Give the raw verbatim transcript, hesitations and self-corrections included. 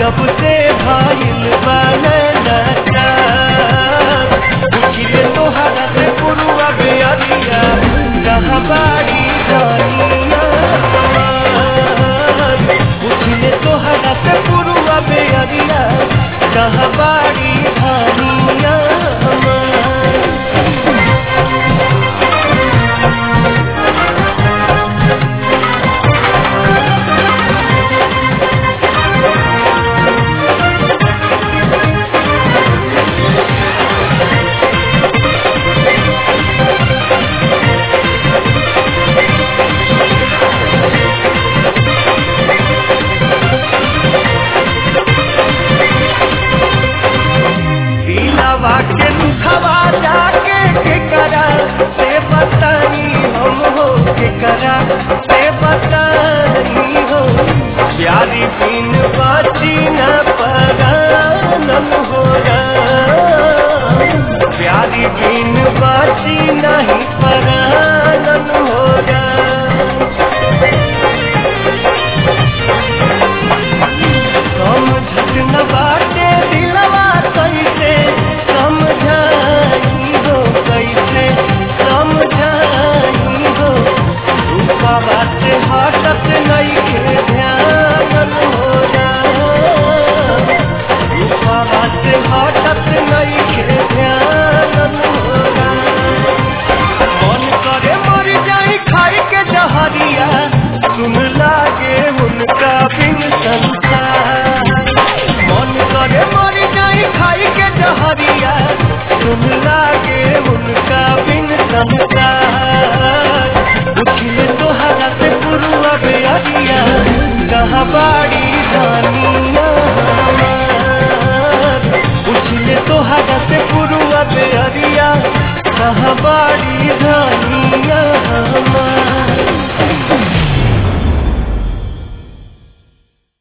जब से भाईल बनता उछले तोहरा से पुरुआ बेअरिया कहाँ बाड़ी जानिया उछले तोहरा से पुरुआ बेअरिया कहाँ बाड़ी जानिया के दुखवा जाके के करा से बताई हम हो के करा से बताई हो प्यारी बिन बाची न परानन हो प्यारी बिन बाची नहीं परानन हो समझत न बाटे दिलवा कैसे समझाई हो कैसे समझाई हो रूपवा से हटत नहीं के ध्यान हो रूपवा से हटत नहीं के ध्यान हो मन करे मर जाई खाई के जहरिया सुन लागे उनका बिन संसार मन करे मर जाई खाई के जहरिया सुन लागे उनका बिन संसार उछले तोहरा से पुरुआ बेअरिया कहाँ बाड़ी जानिया